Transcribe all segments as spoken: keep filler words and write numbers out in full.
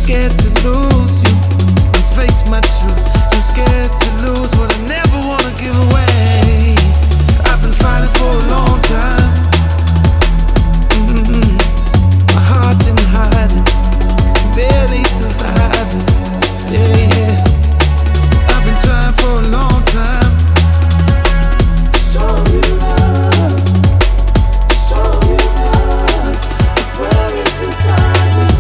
scared to lose you and face my truth. Too scared to lose what I never wanna give away. I've been fighting for a long time. Mm-hmm. My heart in hiding, barely surviving. Yeah, yeah. I've been trying for a long time. Show you love, show you love. I swear it's inside me.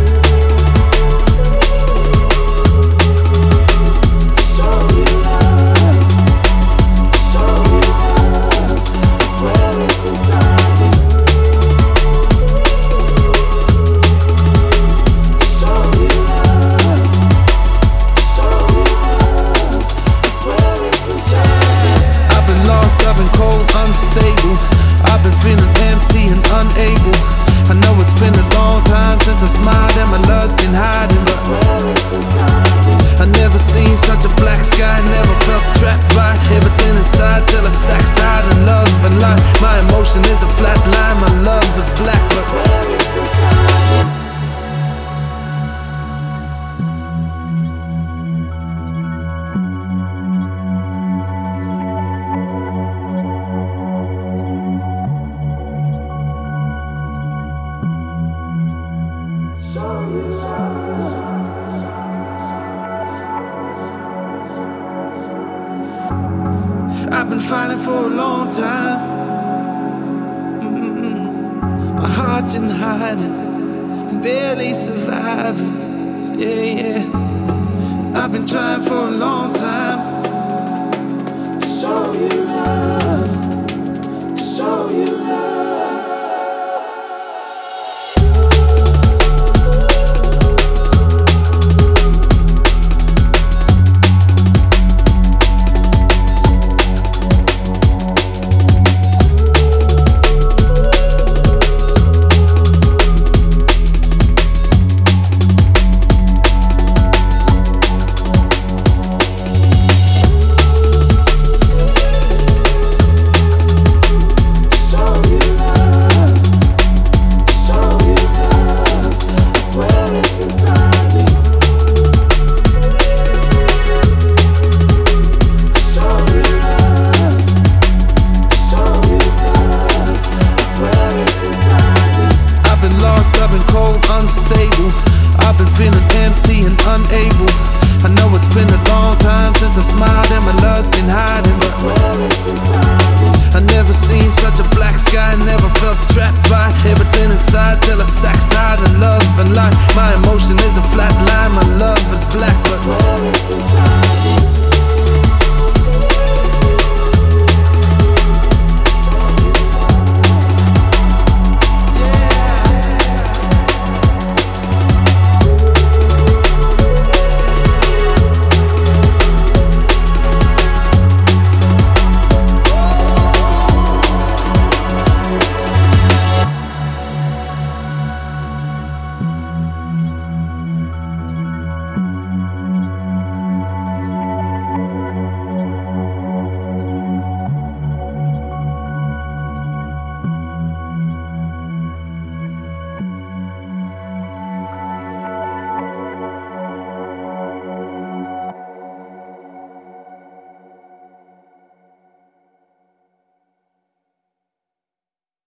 Show you love, show you love. I swear it's inside me. Show you love, show you love. I swear it's inside me. I've been lost, I've been cold, unstable. I've been feeling empty and unable. I know it's been a long time since I smiled and my love's been hiding, but I never seen such a black sky, never felt trapped by everything inside till I stack side in love and life. My emotion is a flat line, my love is black, but I've been fighting for a long time. Mm-hmm. My heart in hiding, barely surviving. Yeah, yeah. I've been trying for a long time to show you love, to show you love.